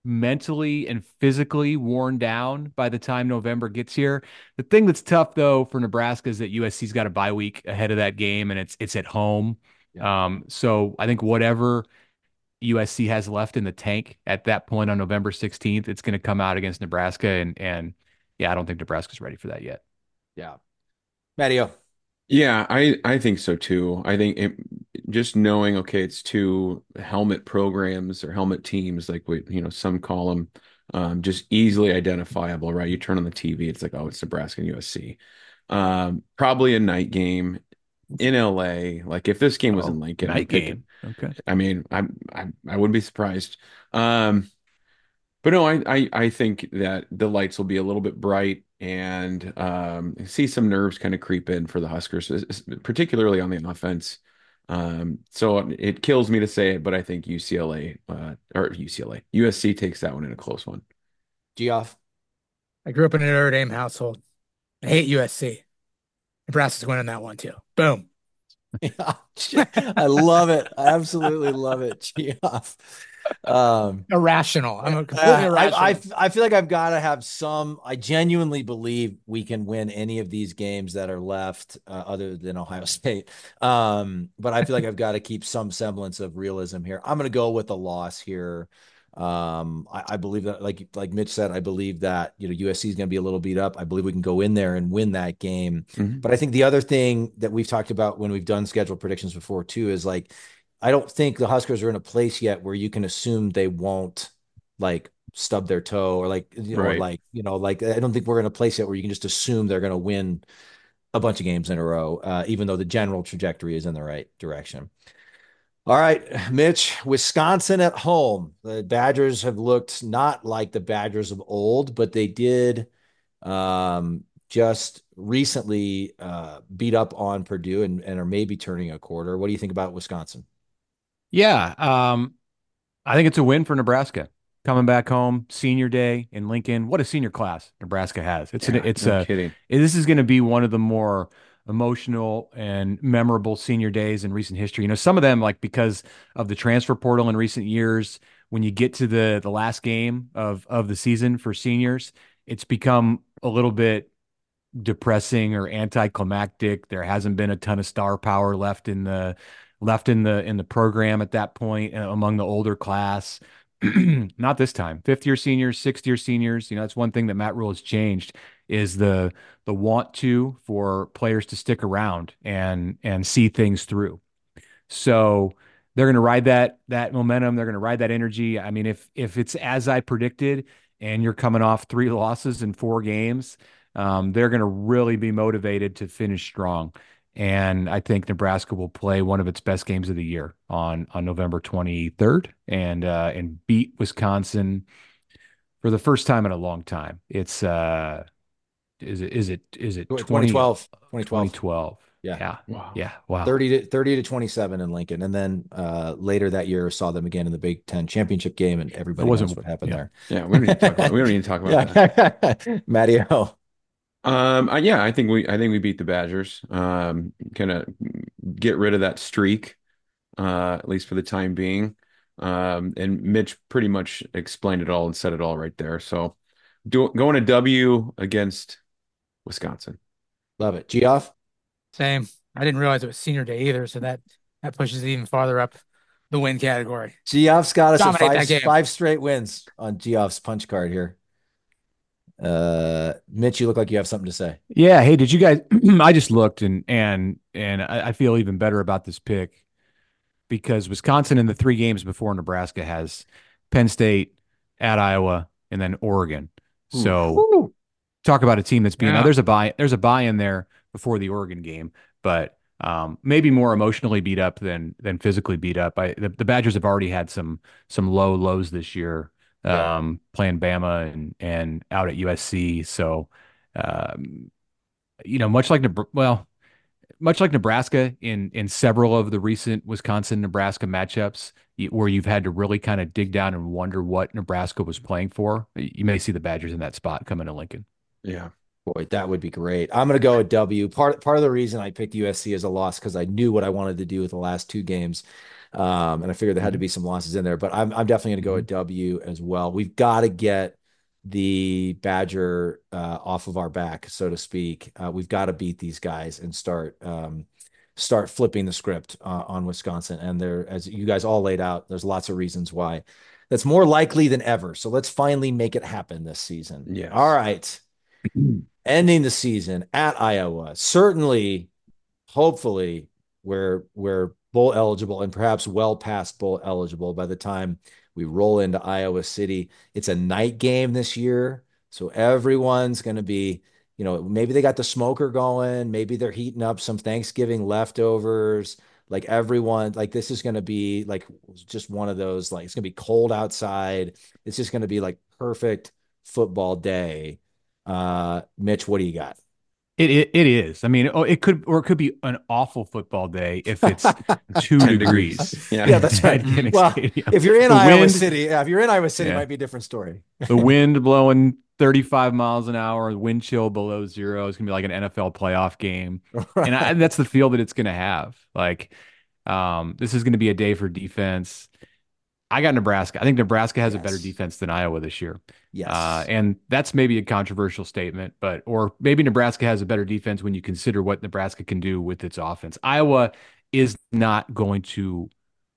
mentally and physically worn down by the time November gets here. The thing that's tough though for Nebraska is that U S C's got a bye week ahead of that game, and it's it's at home. Yeah. Um, so I think whatever U S C has left in the tank at that point on November sixteenth, it's going to come out against Nebraska, and and yeah, I don't think Nebraska's ready for that yet. Yeah. Matteo. Yeah, I I think so too. I think it, just knowing, okay, it's two helmet programs or helmet teams, like we, you know, some call them, um, just easily identifiable, right? You turn on the T V, it's like, oh, it's Nebraska and U S C. Um, probably a night game in L A. Like if this game was in Oh, Lincoln, I'm night picking. game. Okay. I mean, I I I wouldn't be surprised. Um, but no, I, I I think that the lights will be a little bit bright and um, see some nerves kind of creep in for the Huskers, es- es- particularly on the offense. Um, so it kills me to say it, but I think U C L A uh, or U C L A, U S C takes that one in a close one. Geoff. I grew up in a Notre Dame household. I hate U S C. Nebraska's winning that one too. Boom. Yeah. I love it. I absolutely love it, Geoff. Um, Irrational. I'm a uh, completely I, irrational. I, I feel like I've got to have some. I genuinely believe we can win any of these games that are left, uh, other than Ohio State. Um, but I feel like I've got to keep some semblance of realism here. I'm going to go with a loss here. Um, I, I believe that, like like Mitch said, I believe that you know U S C is going to be a little beat up. I believe we can go in there and win that game. Mhm. But I think the other thing that we've talked about when we've done schedule predictions before too is like I don't think the Huskers are in a place yet where you can assume they won't like stub their toe or like you know or Right. like you know like I don't think we're in a place yet where you can just assume they're going to win a bunch of games in a row, uh, even though the general trajectory is in the right direction. All right, Mitch, Wisconsin at home. The Badgers have looked not like the Badgers of old, but they did um, just recently uh, beat up on Purdue and, and are maybe turning a quarter. What do you think about Wisconsin? Yeah, um, I think it's a win for Nebraska. Coming back home, senior day in Lincoln. What a senior class Nebraska has. It's an, Yeah, it's no a kidding. this is going to be one of the more emotional and memorable senior days in recent history. You know, some of them like because of the transfer portal in recent years, when you get to the the last game of of the season for seniors, it's become a little bit depressing or anticlimactic. There hasn't been a ton of star power left in the left in the in the program at that point uh, among the older class. Not this time. Fifth year seniors, sixth year seniors. You know, that's one thing that Matt Rule has changed is the the want to for players to stick around and and see things through. So they're going to ride that that momentum. They're going to ride that energy. I mean, if if it's as I predicted, and you're coming off three losses in four games, um, they're going to really be motivated to finish strong. And I think Nebraska will play one of its best games of the year on on November twenty-third and uh, and beat Wisconsin for the first time in a long time. It's uh, is it is it is it twenty twenty twelve. twenty twelve. twenty twelve? Yeah. Yeah. Wow. Yeah. Wow. thirty to thirty to twenty-seven in Lincoln. And then uh, later that year saw them again in the Big Ten championship game, and everybody It wasn't- knows what happened yeah. there. Yeah, we don't need to talk about, we don't need to talk about that. Yeah. Matteo. Um, uh, yeah, I think we I think we beat the Badgers. Um, kind of get rid of that streak, uh, at least for the time being. Um, and Mitch pretty much explained it all and said it all right there. So do, going a W against Wisconsin. Love it. Geoff? Same. I didn't realize it was senior day either, so that that pushes it even farther up the win category. Geoff's got us at Dominate that five, game. five straight wins on Geoff's punch card here. Uh, Mitch, you look like you have something to say. Yeah. Hey, did you guys? I just looked and and and I, I feel even better about this pick because Wisconsin in the three games before Nebraska has Penn State, at Iowa, and then Oregon. So Ooh. talk about a team that's being now Yeah. there's a buy there's a buy in there before the Oregon game, but um, maybe more emotionally beat up than than physically beat up. I the, the Badgers have already had some some low lows this year, Yeah. um, playing Bama and and out at U S C. So um, you know, much like Nebr- well, much like Nebraska in in several of the recent Wisconsin Nebraska matchups, y- where you've had to really kind of dig down and wonder what Nebraska was playing for. You may see the Badgers in that spot coming to Lincoln. Yeah. Boy, that would be great. I'm going to go with W. Part part of the reason I picked U S C as a loss because I knew what I wanted to do with the last two games. Um, and I figured there had to be some losses in there, but I'm I'm definitely going to go a W as well. We've got to get the Badger uh, off of our back, so to speak. Uh, we've got to beat these guys and start um, start flipping the script uh, on Wisconsin. And there, as you guys all laid out, there's lots of reasons why that's more likely than ever. So let's finally make it happen this season. Yes. All right. Ending the season at Iowa. Certainly, hopefully, we're we're bowl eligible and perhaps well past bowl eligible by the time we roll into Iowa City. It's a night game this year, so everyone's going to be, you know, maybe they got the smoker going, maybe they're heating up some Thanksgiving leftovers. Like everyone, like this is going to be like just one of those, like it's going to be cold outside. It's just going to be like perfect football day. Uh, Mitch, what do you got? It, it it is. I mean, oh, it could or it could be an awful football day if it's two degrees. Yeah. Yeah, that's right. At Kinnick Well, Stadium. if you're in The Iowa wind- City, yeah, if you're in Iowa City, it Yeah. might be a different story. The wind blowing thirty-five miles an hour, wind chill below zero. It's gonna be like an N F L playoff game, Right. and I, that's the feel that it's gonna have. Like, um, this is gonna be a day for defense. I got Nebraska. I think Nebraska has a better Yes. defense than Iowa this year. Yes. Uh, and that's maybe a controversial statement, but or maybe Nebraska has a better defense when you consider what Nebraska can do with its offense. Iowa is not going to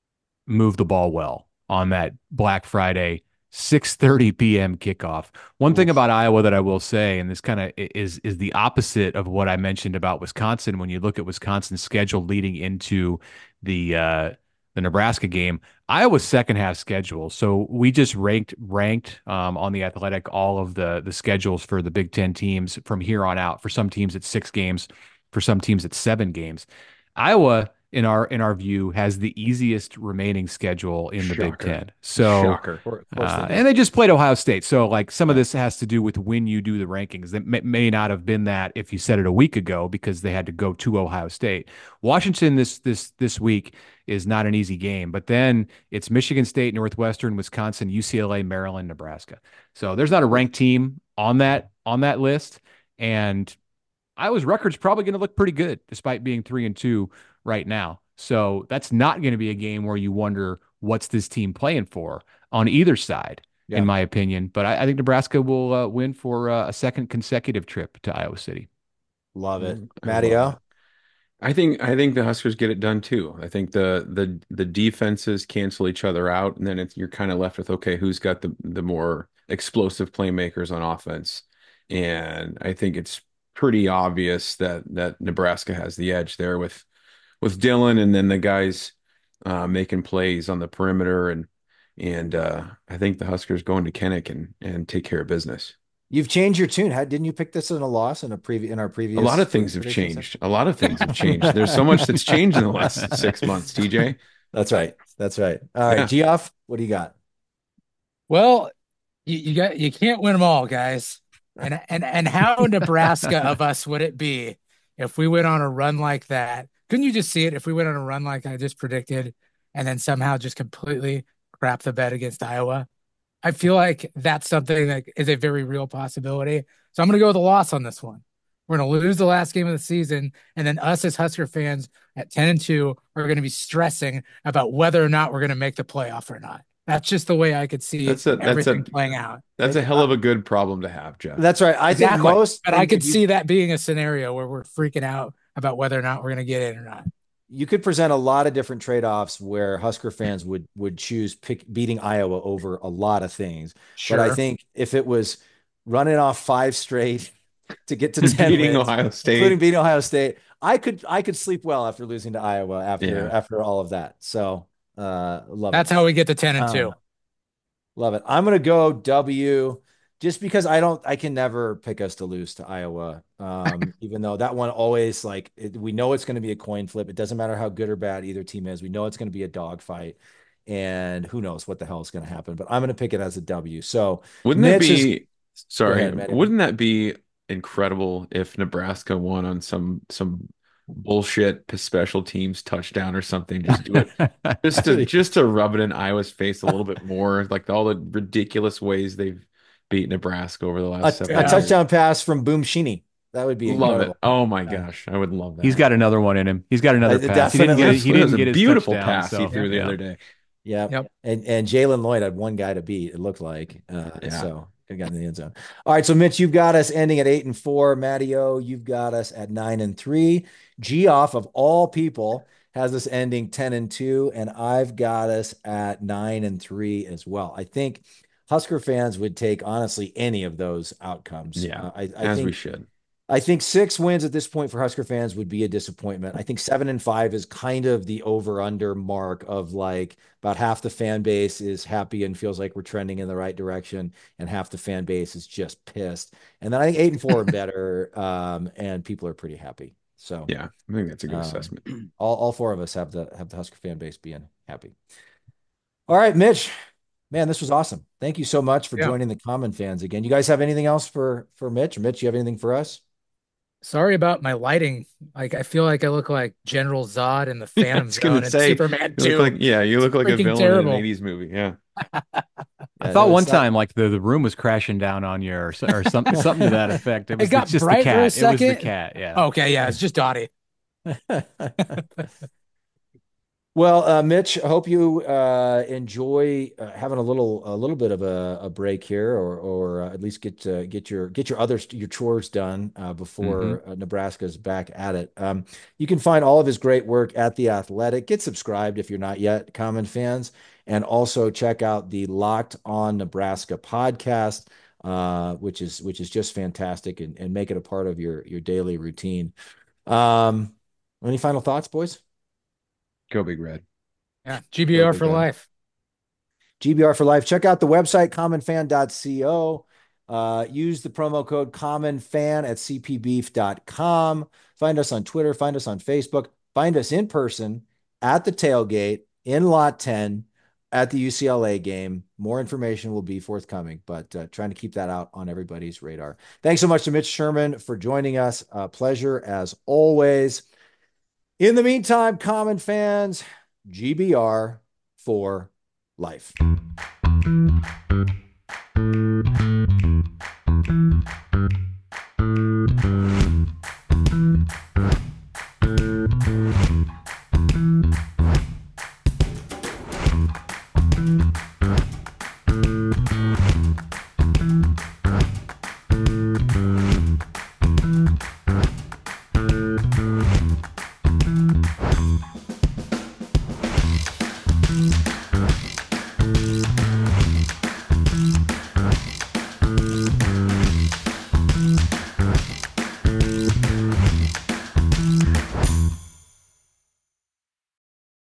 move the ball well on that Black Friday six thirty p.m. kickoff. One thing Oof. about Iowa that I will say, and this kind of is is the opposite of what I mentioned about Wisconsin. When you look at Wisconsin's schedule leading into the uh, the Nebraska game, Iowa's second half schedule. So we just ranked ranked um, on the Athletic all of the the schedules for the Big Ten teams from here on out. For some teams, it's six games. For some teams, it's seven games. Iowa, in our in our view, has the easiest remaining schedule in the Big Shocker. Ten. So, Shocker. Of course they uh, do. and they just played Ohio State. So, like some of this has to do with when you do the rankings. That may, may not have been that if you said it a week ago because they had to go to Ohio State. Washington this this this week is not an easy game, but then it's Michigan State, Northwestern, Wisconsin, U C L A, Maryland, Nebraska. So there's not a ranked team on that on that list, and Iowa's record's probably going to look pretty good despite being three and two right now. So that's not going to be a game where you wonder what's this team playing for on either side, Yeah. in my opinion. But I, I think Nebraska will uh, win for uh, a second consecutive trip to Iowa City. Love it. Mm, I Matty love O? I think I think the Huskers get it done too. I think the the the defenses cancel each other out, and then it's, you're kind of left with, okay, who's got the the more explosive playmakers on offense? And I think it's pretty obvious that that Nebraska has the edge there with with Dylan, and then the guys uh, making plays on the perimeter, and and uh, I think the Huskers go into Kinnick and and take care of business. You've changed your tune. How, didn't you pick this in a loss in a previ- in our previous? A lot of things have predictions? changed. A lot of things have changed. There's so much that's changed in the last six months, T J. That's right. That's right. All right, Yeah. Geoff, what do you got? Well, you, you got you can't win them all, guys. And and and how Nebraska of us would it be if we went on a run like that? Couldn't you just see it if we went on a run like I just predicted, and then somehow just completely crap the bed against Iowa? I feel like that's something that is a very real possibility. So I'm going to go with a loss on this one. We're going to lose the last game of the season, and then us as Husker fans at ten and two are going to be stressing about whether or not we're going to make the playoff or not. That's just the way I could see That's a- that's a- everything playing out. That's a hell of a good problem to have, Jeff. That's right. I think Exactly. most, But I could you, see that being a scenario where we're freaking out about whether or not we're going to get in or not. you could present a lot of different trade-offs where Husker fans would would choose pick, beating Iowa over a lot of things. Sure. But I think if it was running off five straight to get to ten Beating wins, Ohio State. including beating Ohio State, I could I could sleep well after losing to Iowa after Yeah. after all of that. So uh, love That's it. how we get to ten and Um, two. Love it. I'm gonna go W just because I don't I can never pick us to lose to Iowa. Um, even though that one always like it, we know it's gonna be a coin flip. It doesn't matter how good or bad either team is. We know it's gonna be a dogfight. And who knows what the hell is gonna happen. But I'm gonna pick it as a W. So Wouldn't that Mitch is- be sorry, ahead, Matty. wouldn't that be incredible if Nebraska won on some some bullshit special teams touchdown or something? Just do it just to just to rub it in Iowa's face a little bit more, like all the ridiculous ways they've beat Nebraska over the last a, seven a years. touchdown pass from Boom Sheeny. That would be Love incredible. it. Oh my Yeah. gosh, I would love that. He's got another one in him. He's got another Uh, pass. He didn't get. definitely. His, he It was didn't a get his beautiful touchdown, pass he so, threw the yeah. other day. Yeah. Yep. And and Jalen Lloyd had one guy to beat, it looked like. Uh, Yeah. So he got in the end zone. All right. So Mitch, you've got us ending at eight and four. Matty O, you've got us at nine and three. Geoff, of all people, has us ending ten and two, and I've got us at nine and three as well. I think Husker fans would take honestly any of those outcomes. Yeah, Uh, I, I as think we should. I think six wins at this point for Husker fans would be a disappointment. I think seven and five is kind of the over under mark of like about half the fan base is happy and feels like we're trending in the right direction, and half the fan base is just pissed. And then I think eight and four are better, um, and people are pretty happy. So Yeah, I think that's a good um, assessment. all, all four of us have the have the Husker fan base being happy. All right, Mitch. Man, this was awesome. Thank you so much for Yeah. joining the Common Fans again. You guys have anything else for for Mitch? Or Mitch, you have anything for us? Sorry about my lighting. Like I feel like I look like General Zod in the Phantom was gonna Zone and say, Superman You look two. like, yeah, you look like a freaking villain terrible. in an eighties movie. Yeah. I Yeah, thought no, one it's not- time like the, the room was crashing down on you or, so- or something something to that effect. It was got it's just the bright for a cat. It was the second. cat. Yeah. Okay, yeah, it's just Dottie. Well, uh, Mitch, I hope you uh, enjoy uh, having a little a little bit of a, a break here, or or uh, at least get to get your get your other your chores done uh, before uh, Nebraska's back at it. Um, you can find all of his great work at The Athletic. Get subscribed if you're not yet, Common Fans, and also check out the Locked On Nebraska podcast, uh, which is which is just fantastic, and, and make it a part of your your daily routine. Um, any final thoughts, boys? Go Big Red. Yeah, G B R Okay, for good. life. G B R for life. Check out the website, common fan dot co. Uh, use the promo code CommonFan at c p beef dot com. Find us on Twitter. Find us on Facebook. Find us in person at the tailgate in Lot ten at the U C L A game. More information will be forthcoming, but uh, trying to keep that out on everybody's radar. Thanks so much to Mitch Sherman for joining us. Uh, pleasure as always. In the meantime, Common Fans, G B R for life.